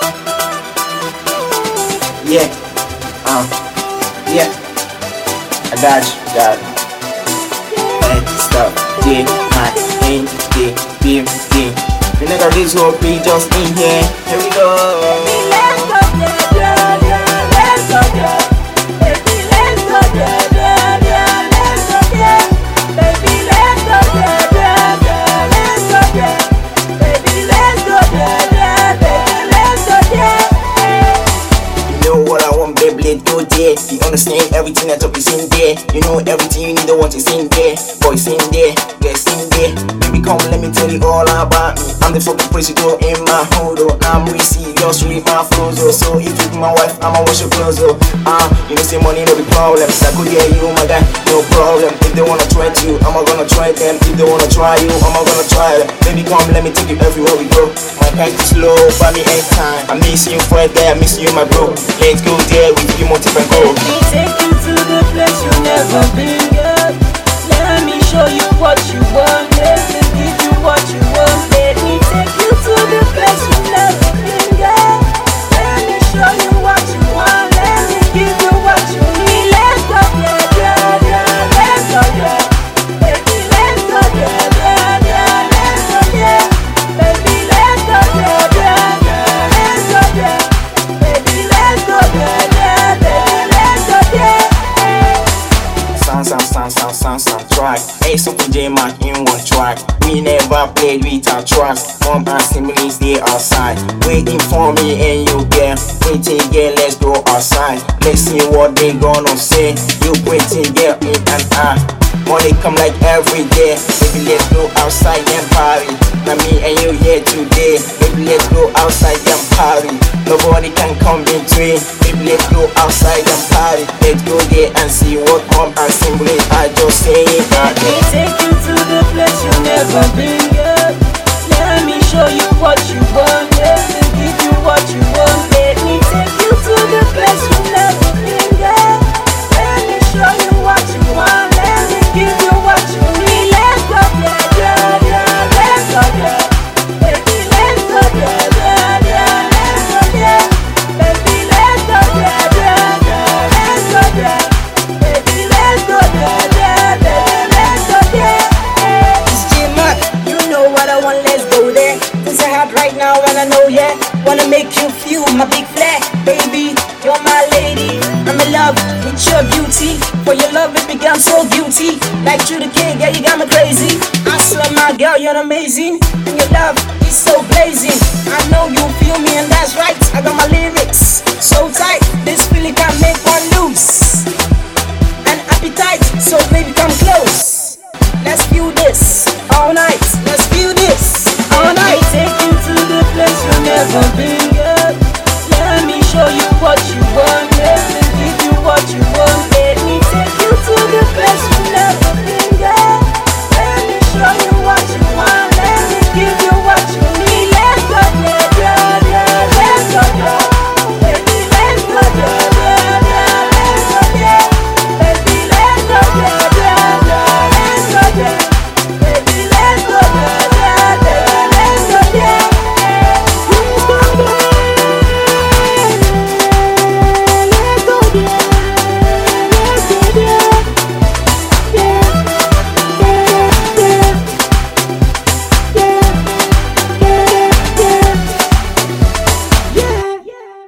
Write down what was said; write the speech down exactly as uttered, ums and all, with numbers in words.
Yeah, uh, yeah, I got you, got it. Bad stuff, yeah, my in the beam, yeah. The nigga this whole be just in here. Here we go. Let's go, yeah, yeah, yeah. Let's go, yeah. Baby, let's go, yeah, yeah, yeah. Let's go, yeah. Baby, let's go, yeah, yeah, yeah. Let's go, yeah. Baby, let's go, yeah, yeah. Baby, let's go, yeah. You know what I want, baby, let's go there. You understand everything that up is in there. You know everything you need, the what is in there. Boy, it's in there, yeah, it's in there. Baby, come, let me tell you all about me. I'm the fucking president in my hood, oh. I'm really serious with my flows, oh. So if you be my wife, I'ma wash your clothes, oh. Ah, you know, say money no be problem. I could get you, my guy, no problem. If they wanna try you, I'm gonna try them. If they wanna try you, I'm gonna try them. Baby, come, let me take you everywhere we go. My guy is slow, buy me anytime. I miss you for a day, I miss you, my bro. Let's go there with you, more and go. Let me take you to the place you never been, girl. Let me show you what you want. Let me give you what you want. Let me take you to the place you never been, girl. Let me show you what you want. Let me give you what you need. Let's go, yeah, yeah, yeah. Let's go, yeah. Baby, let's go, yeah, yeah, yeah. Let's go, yeah. Baby, let's go, yeah, yeah, yeah. Let's go, yeah. Baby, let's go, yeah, yeah. Baby, let's go, yeah. Sound, sound, sound, sound, sound, sound track. Hey, something J-Mac in one track. We never played with our tracks. Mom and siblings, they outside. Waiting for me and you, girl. Pretty girl, let's go outside. Let's see what they gonna say. You pretty girl, me and I. Money come like every day. Baby, let's go outside and party. Now me and you here today. Baby, let's go outside and party. Nobody can come between. Baby, let's go outside and party. Let's go there and see what mom and siblings are just saying. Let me take you to the place you never been, girl. Let me show you what you want. Let me give you what you want. Let me take you to the place you never been, girl. Let me show you what you want. Let me give you what you need. Let's go, yeah, yeah, yeah. Let's go, yeah. Baby, let's go, yeah, yeah, yeah. Let's go, yeah. Baby, let's go, yeah, yeah, yeah. Let's go, yeah. Baby, let's go, yeah, yeah. Baby, let's go, yeah. It's J-Mac, you know what I want, let's go there. Things I have right now and I know, yeah. Wanna make you feel my big flag. Baby, you're my lady. I'm in love with your beauty. For your love, baby girl, I'm so guilty. Like you the king, yeah, you got me crazy. I swear, my girl, you're amazing. And your love is so blazing. I know you